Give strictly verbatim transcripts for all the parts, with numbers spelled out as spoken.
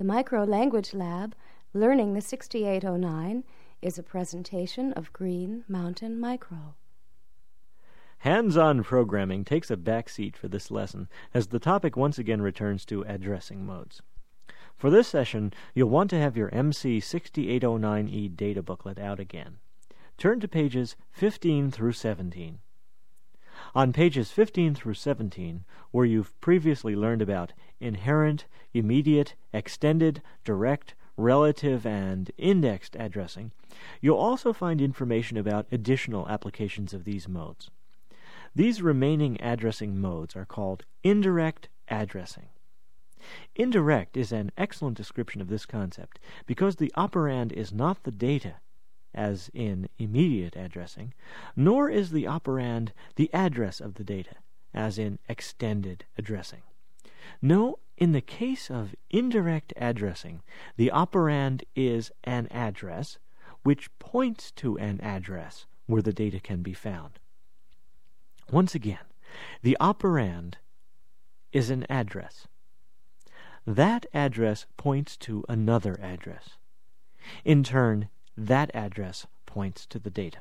The Micro Language Lab, Learning the sixty-eight oh nine, is a presentation of Green Mountain Micro. Hands-on programming takes a back seat for this lesson as the topic once again returns to addressing modes. For this session, you'll want to have your M C sixty-eight oh nine E data booklet out again. Turn to pages fifteen through seventeen. On pages fifteen through seventeen, where you've previously learned about inherent, immediate, extended, direct, relative, and indexed addressing, you'll also find information about additional applications of these modes. These remaining addressing modes are called indirect addressing. Indirect is an excellent description of this concept because the operand is not the data, as in immediate addressing, nor is the operand the address of the data, as in extended addressing. No, in the case of indirect addressing, the operand is an address which points to an address where the data can be found. Once again, the operand is an address. That address points to another address. In turn, that address points to the data.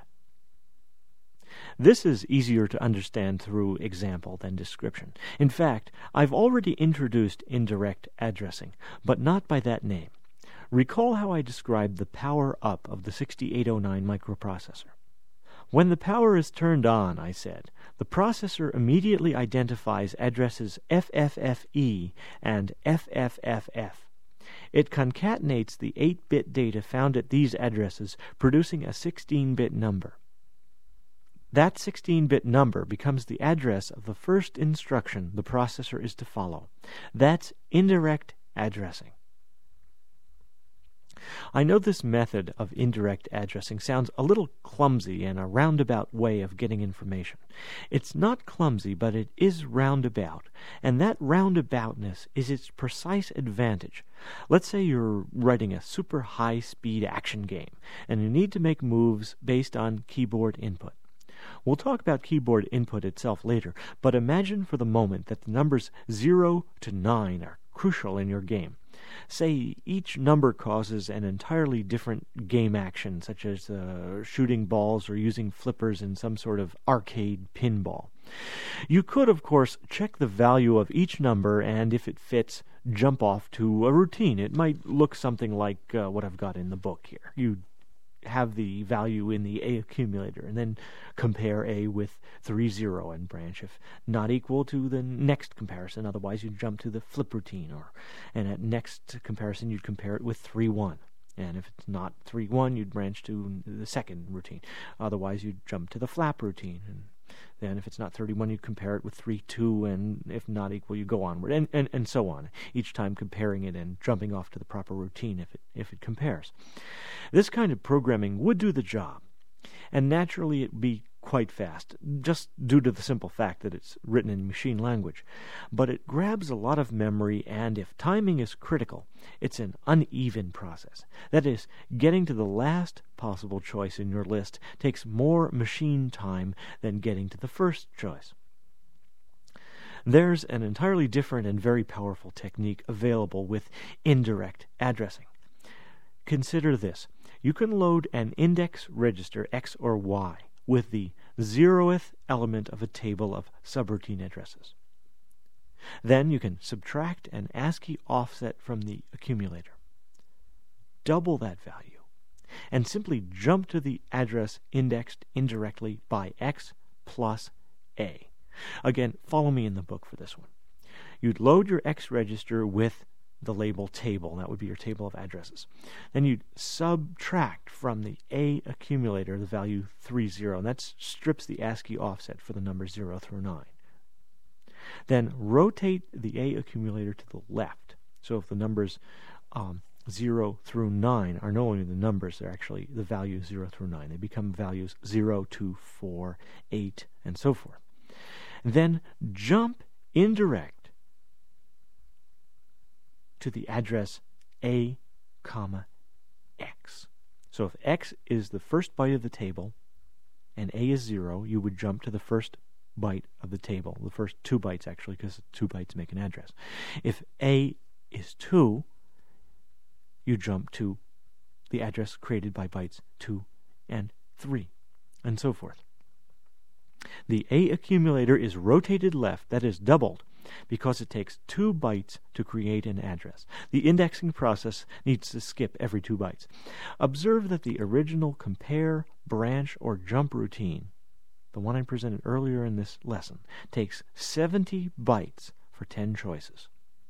This is easier to understand through example than description. In fact, I've already introduced indirect addressing, but not by that name. Recall how I described the power up of the sixty-eight oh nine microprocessor. When the power is turned on, I said, the processor immediately identifies addresses F F F E and F F F F. It concatenates the eight-bit data found at these addresses, producing a sixteen-bit number. That sixteen-bit number becomes the address of the first instruction the processor is to follow. That's indirect addressing. I know this method of indirect addressing sounds a little clumsy and a roundabout way of getting information. It's not clumsy, but it is roundabout, and that roundaboutness is its precise advantage. Let's say you're writing a super high-speed action game, and you need to make moves based on keyboard input. We'll talk about keyboard input itself later, but imagine for the moment that the numbers zero to nine are crucial in your game. Say each number causes an entirely different game action, such as uh, shooting balls or using flippers in some sort of arcade pinball. You could, of course, check the value of each number and, if it fits, jump off to a routine. It might look something like uh, what I've got in the book here. You have the value in the A accumulator, and then compare A with three zero and branch if not equal to the next comparison. Otherwise, you'd jump to the flip routine, or and at next comparison, you'd compare it with three one. And if it's not three one, you'd branch to the second routine. Otherwise, you'd jump to the flap routine. And then if it's not thirty-one, you compare it with three two, and if not equal, you go onward, and, and, and so on, each time comparing it and jumping off to the proper routine if it, if it compares. This kind of programming would do the job, and naturally it would be quite fast, just due to the simple fact that it's written in machine language. But it grabs a lot of memory, and if timing is critical, it's an uneven process. That is, getting to the last possible choice in your list takes more machine time than getting to the first choice. There's an entirely different and very powerful technique available with indirect addressing. Consider this. You can load an index register X or Y with the zeroth element of a table of subroutine addresses. Then you can subtract an ASCII offset from the accumulator. Double that value, and simply jump to the address indexed indirectly by X plus A. Again, follow me in the book for this one. You'd load your X register with the label table. That would be your table of addresses. Then you'd subtract from the A accumulator the value three zero, and that strips the ASCII offset for the numbers zero through nine. Then rotate the A accumulator to the left. So if the numbers um, zero through nine are no longer the numbers, they're actually the values zero through nine. They become values zero, two, four, eight, and so forth. Then jump indirect to the address A, comma, X. So if X is the first byte of the table and A is zero, you would jump to the first byte of the table, the first two bytes actually, because two bytes make an address. If A is two, you jump to the address created by bytes two and three, and so forth. The A accumulator is rotated left, that is doubled, because it takes two bytes to create an address. The indexing process needs to skip every two bytes. Observe that the original compare, branch, or jump routine, the one I presented earlier in this lesson, takes seventy bytes for ten choices.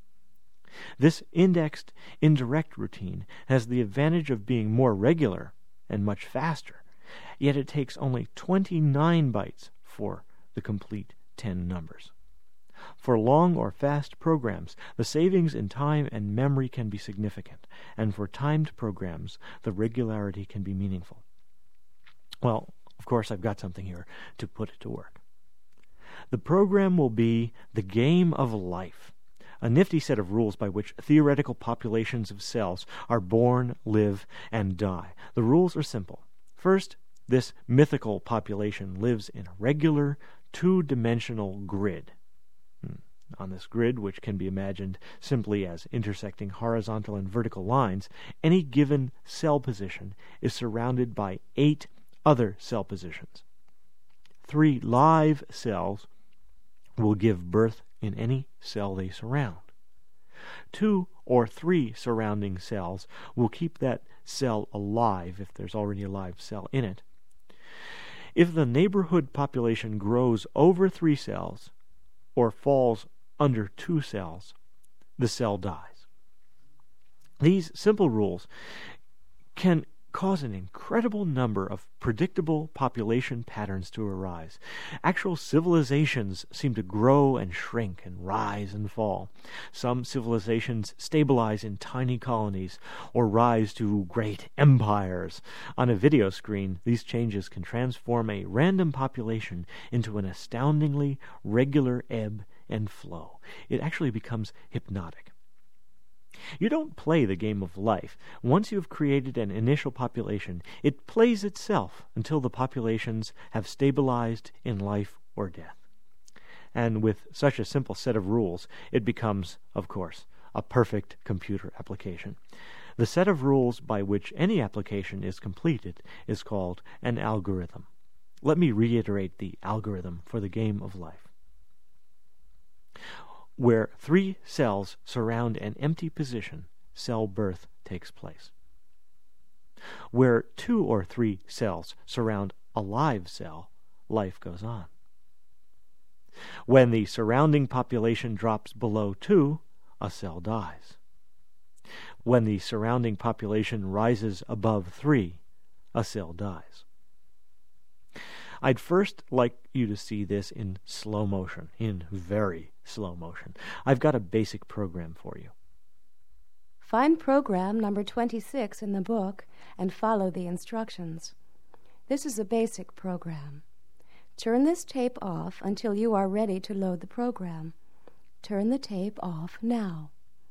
This indexed indirect routine has the advantage of being more regular and much faster, yet it takes only twenty-nine bytes for the complete ten numbers. For long or fast programs, the savings in time and memory can be significant, and for timed programs, the regularity can be meaningful. Well, of course, I've got something here to put it to work. The program will be the game of life, a nifty set of rules by which theoretical populations of cells are born, live, and die. The rules are simple. First, this mythical population lives in a regular, two-dimensional grid. On this grid, which can be imagined simply as intersecting horizontal and vertical lines, any given cell position is surrounded by eight other cell positions. Three live cells will give birth in any cell they surround. Two or three surrounding cells will keep that cell alive if there's already a live cell in it. If the neighborhood population grows over three cells or falls under two cells, the cell dies. These simple rules can cause an incredible number of predictable population patterns to arise. Actual civilizations seem to grow and shrink and rise and fall. Some civilizations stabilize in tiny colonies or rise to great empires. On a video screen, these changes can transform a random population into an astoundingly regular ebb and flow. It actually becomes hypnotic. You don't play the game of life. Once you have created an initial population, it plays itself until the populations have stabilized in life or death. And with such a simple set of rules, it becomes, of course, a perfect computer application. The set of rules by which any application is completed is called an algorithm. Let me reiterate the algorithm for the game of life. Where three cells surround an empty position, cell birth takes place. Where two or three cells surround a live cell, life goes on. When the surrounding population drops below two, a cell dies. When the surrounding population rises above three, a cell dies. I'd first like you to see this in slow motion, in very slow motion. I've got a basic program for you. Find program number twenty-six in the book and follow the instructions. This is a basic program. Turn this tape off until you are ready to load the program. Turn the tape off now.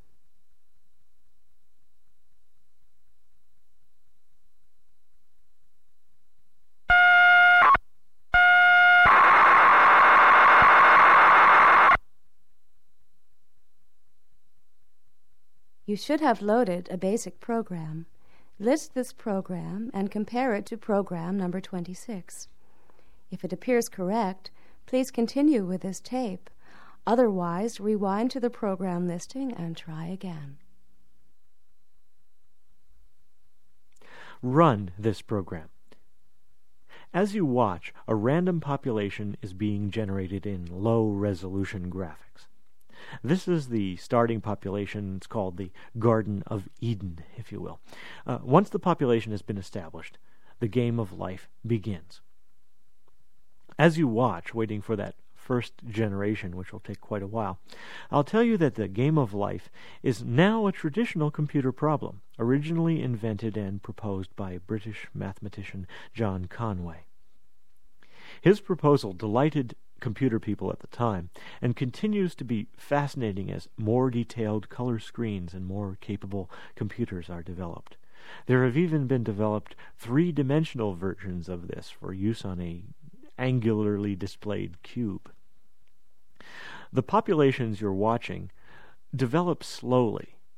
You should have loaded a basic program. List this program and compare it to program number twenty-six. If it appears correct, please continue with this tape. Otherwise, rewind to the program listing and try again. Run this program. As you watch, a random population is being generated in low-resolution graphics. This is the starting population. It's called the Garden of Eden, if you will. Uh, once the population has been established, the game of life begins. As you watch, waiting for that first generation, which will take quite a while, I'll tell you that the game of life is now a traditional computer problem, originally invented and proposed by British mathematician John Conway. His proposal delighted computer people at the time, and continues to be fascinating as more detailed color screens and more capable computers are developed. There have even been developed three-dimensional versions of this for use on a angularly displayed cube. The populations you're watching develop slowly,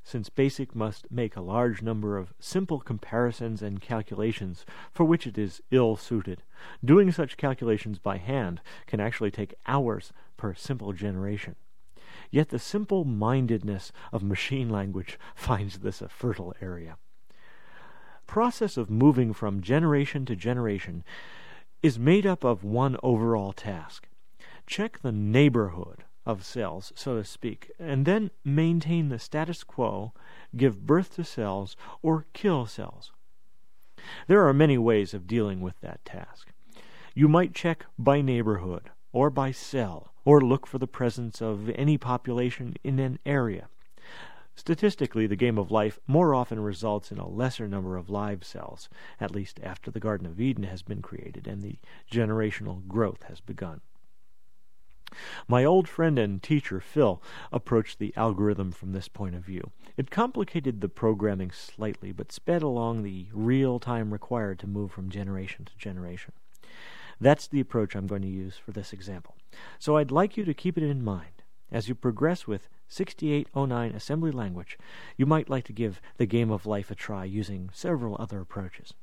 since BASIC must make a large number of simple comparisons and calculations for which it is ill-suited. Doing such calculations by hand can actually take hours per simple generation. Yet the simple-mindedness of machine language finds this a fertile area. Process of moving from generation to generation is made up of one overall task. Check the neighborhood of cells, so to speak, and then maintain the status quo, give birth to cells, or kill cells. There are many ways of dealing with that task. You might check by neighborhood, or by cell, or look for the presence of any population in an area. Statistically, the game of life more often results in a lesser number of live cells, at least after the Garden of Eden has been created and the generational growth has begun. My old friend and teacher, Phil, approached the algorithm from this point of view. It complicated the programming slightly, but sped along the real time required to move from generation to generation. That's the approach I'm going to use for this example. So I'd like you to keep it in mind. As you progress with sixty-eight oh nine assembly language, you might like to give the game of life a try using several other approaches.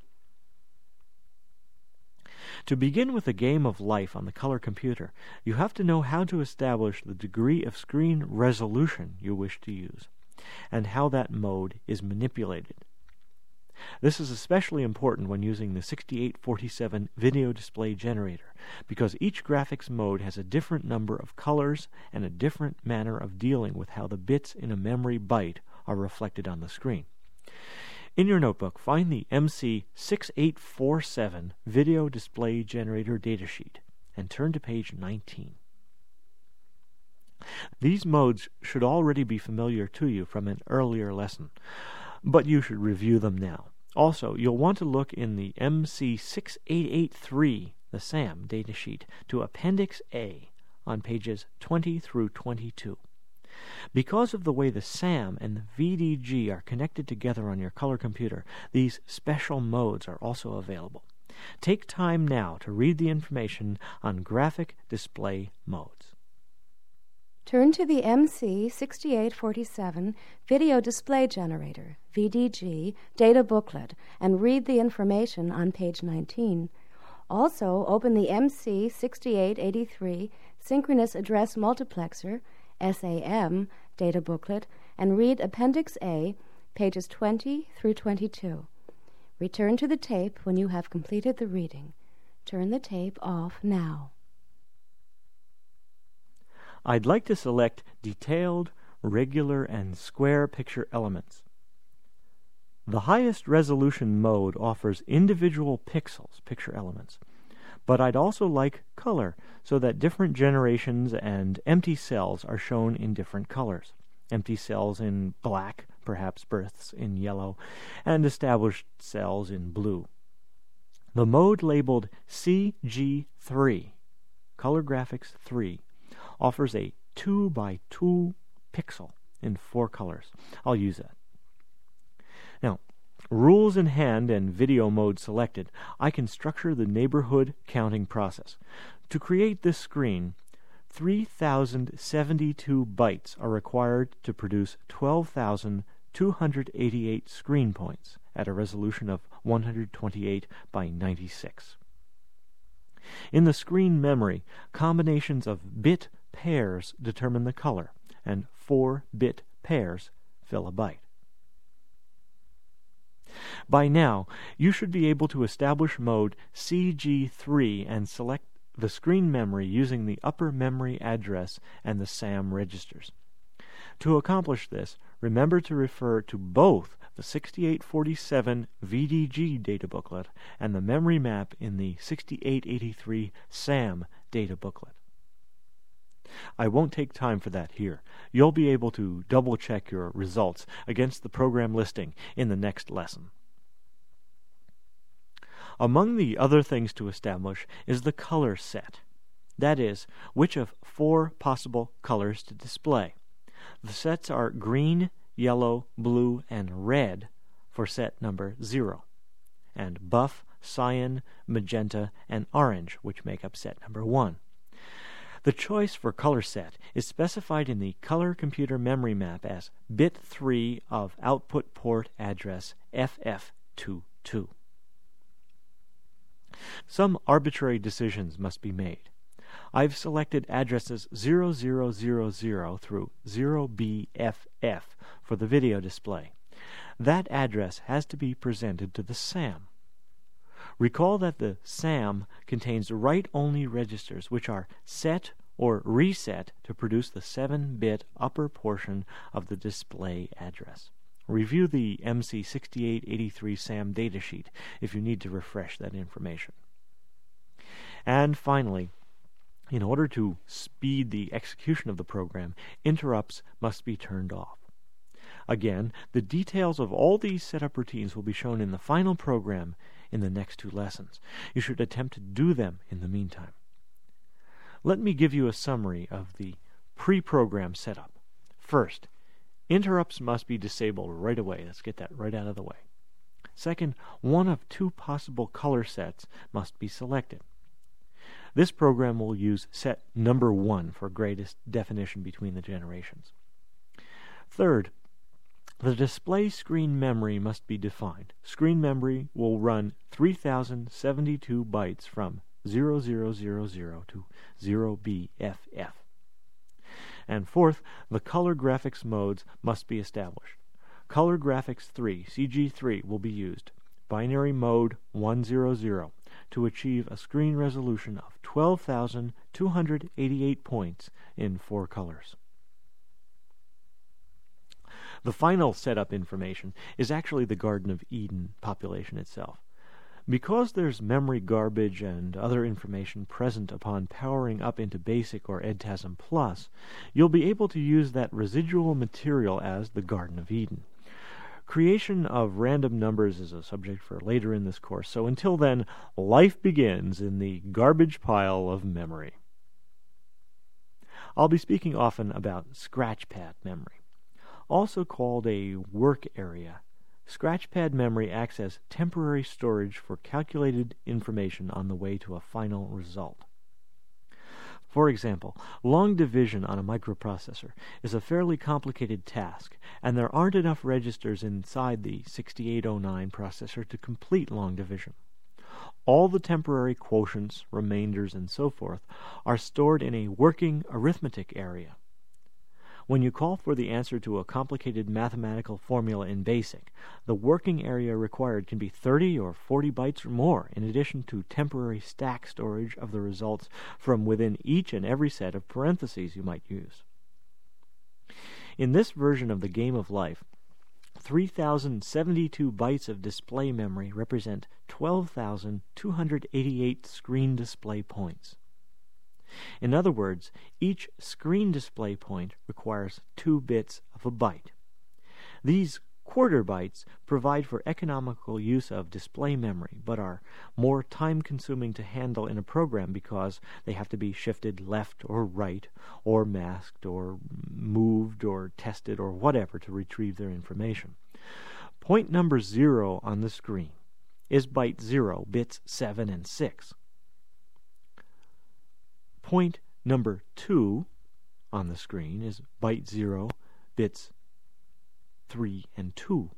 To begin with a game of life on the color computer, you have to know how to establish the degree of screen resolution you wish to use, and how that mode is manipulated. This is especially important when using the sixty-eight forty-seven video display generator, because each graphics mode has a different number of colors and a different manner of dealing with how the bits in a memory byte are reflected on the screen. In your notebook, find the M C six eight four seven Video Display Generator datasheet and turn to page nineteen. These modes should already be familiar to you from an earlier lesson, but you should review them now. Also, you'll want to look in the M C six eight eight three, the SAM datasheet, to Appendix A on pages twenty through twenty-two. Because of the way the SAM and the V D G are connected together on your color computer, these special modes are also available. Take time now to read the information on graphic display modes. Turn to the M C sixty-eight forty-seven Video Display Generator, V D G, data booklet and read the information on page nineteen. Also, open the M C sixty-eight eighty-three Synchronous Address Multiplexer, S A M, data booklet and read Appendix A, pages twenty through twenty-two. Return to the tape when you have completed the reading. Turn the tape off now. I'd like to select detailed, regular, and square picture elements. The highest resolution mode offers individual pixels, picture elements, but I'd also like color so that different generations and empty cells are shown in different colors. Empty cells in black, perhaps births in yellow, and established cells in blue. The mode labeled C G three, Color Graphics three, offers a two by two pixel in four colors. I'll use that. Now, rules in hand and video mode selected, I can structure the neighborhood counting process. To create this screen, three thousand seventy-two bytes are required to produce twelve thousand two hundred eighty-eight screen points at a resolution of one hundred twenty-eight by ninety-six. In the screen memory, combinations of bit pairs determine the color, and four bit pairs fill a byte. By now, you should be able to establish mode C G three and select the screen memory using the upper memory address and the SAM registers. To accomplish this, remember to refer to both the sixty-eight forty-seven V D G data booklet and the memory map in the sixty-eight eighty-three SAM data booklet. I won't take time for that here. You'll be able to double-check your results against the program listing in the next lesson. Among the other things to establish is the color set. That is, which of four possible colors to display. The sets are green, yellow, blue, and red for set number zero, and buff, cyan, magenta, and orange, which make up set number one. The choice for color set is specified in the color computer memory map as bit three of output port address F F twenty-two. Some arbitrary decisions must be made. I've selected addresses zero zero zero zero through zero B F F for the video display. That address has to be presented to the SAM. Recall that the SAM contains write-only registers which are set or reset to produce the seven bit upper portion of the display address. Review the M C sixty-eight eighty-three SAM datasheet if you need to refresh that information. And finally, in order to speed the execution of the program, interrupts must be turned off. Again, the details of all these setup routines will be shown in the final program in the next two lessons. You should attempt to do them in the meantime. Let me give you a summary of the pre-program setup. First, interrupts must be disabled right away. Let's get that right out of the way. Second, one of two possible color sets must be selected. This program will use set number one for greatest definition between the generations. Third, the display screen memory must be defined. Screen memory will run three thousand seventy-two bytes from zero zero zero zero to zero B F F. And fourth, the color graphics modes must be established. Color Graphics three, C G three, will be used. Binary mode one hundred to achieve a screen resolution of twelve thousand two hundred eighty-eight points in four colors. The final setup information is actually the Garden of Eden population itself. Because there's memory garbage and other information present upon powering up into BASIC or EDTASM Plus, you'll be able to use that residual material as the Garden of Eden. Creation of random numbers is a subject for later in this course, so until then, life begins in the garbage pile of memory. I'll be speaking often about scratchpad memory. Also called a work area, scratchpad memory acts as temporary storage for calculated information on the way to a final result. For example, long division on a microprocessor is a fairly complicated task, and there aren't enough registers inside the sixty-eight oh nine processor to complete long division. All the temporary quotients, remainders, and so forth are stored in a working arithmetic area. When you call for the answer to a complicated mathematical formula in BASIC, the working area required can be thirty or forty bytes or more, in addition to temporary stack storage of the results from within each and every set of parentheses you might use. In this version of the game of life, three thousand seventy-two bytes of display memory represent twelve thousand two hundred eighty-eight screen display points. In other words, each screen display point requires two bits of a byte. These quarter bytes provide for economical use of display memory, but are more time-consuming to handle in a program because they have to be shifted left or right, or masked, or moved, or tested, or whatever to retrieve their information. Point number zero on the screen is byte zero, bits seven and six. Point number two on the screen is byte zero, bits three and two.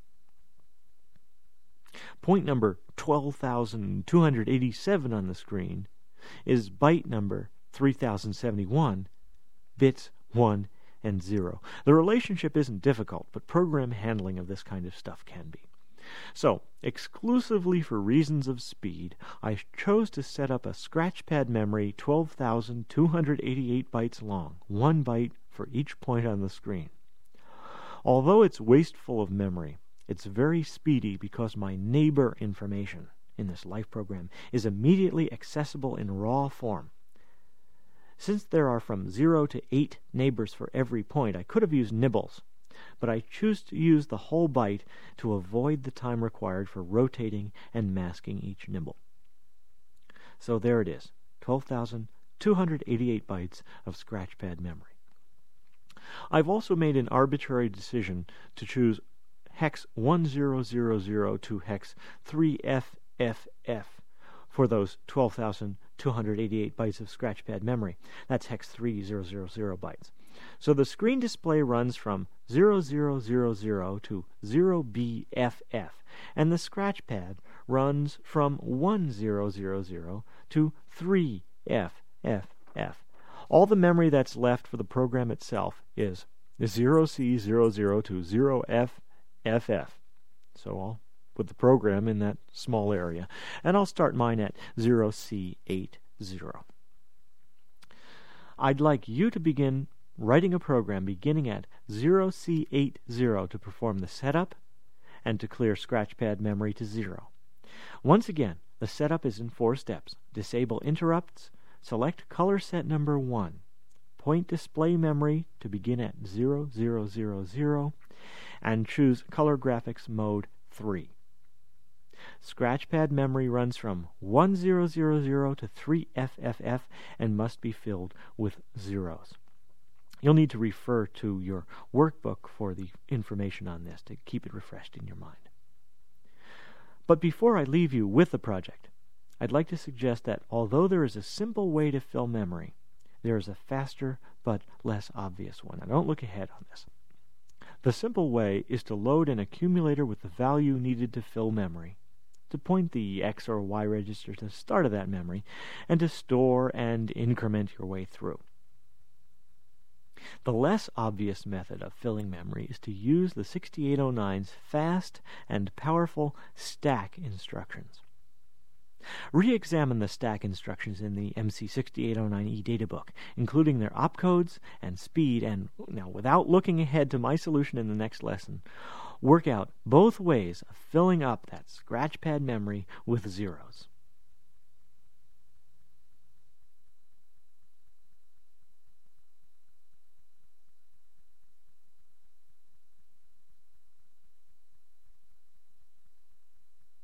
Point number twelve thousand two hundred eighty-seven on the screen is byte number three thousand seventy-one, bits one and zero. The relationship isn't difficult, but program handling of this kind of stuff can be. So, exclusively for reasons of speed, I chose to set up a scratchpad memory twelve thousand two hundred eighty-eight bytes long, one byte for each point on the screen. Although it's wasteful of memory, it's very speedy because my neighbor information in this life program is immediately accessible in raw form. Since there are from zero to eight neighbors for every point, I could have used nibbles, but I choose to use the whole byte to avoid the time required for rotating and masking each nibble. So there it is, twelve thousand two hundred eighty-eight bytes of scratchpad memory. I've also made an arbitrary decision to choose hex one thousand to hex three F F F for those twelve thousand two hundred eighty-eight bytes of scratchpad memory. That's hex three thousand bytes. So the screen display runs from zero zero zero zero to zero B F F, and the scratchpad runs from one zero zero zero to three F F F. All the memory that's left for the program itself is zero C zero zero to zero F F F. So I'll put the program in that small area, and I'll start mine at zero C eight zero. I'd like you to begin writing a program beginning at zero C eight zero to perform the setup and to clear scratchpad memory to zero. Once again, the setup is in four steps. Disable interrupts, select color set number one, point display memory to begin at zero zero zero zero, and choose color graphics mode three. Scratchpad memory runs from one zero zero zero to three F F F and must be filled with zeros. You'll need to refer to your workbook for the information on this to keep it refreshed in your mind. But before I leave you with the project, I'd like to suggest that although there is a simple way to fill memory, there is a faster but less obvious one. Now don't look ahead on this. The simple way is to load an accumulator with the value needed to fill memory, to point the X or Y register to the start of that memory, and to store and increment your way through. The less obvious method of filling memory is to use the sixty-eight oh nine's fast and powerful stack instructions. Re-examine the stack instructions in the M C sixty-eight oh nine E databook, including their opcodes and speed, and now without looking ahead to my solution in the next lesson, work out both ways of filling up that scratchpad memory with zeros.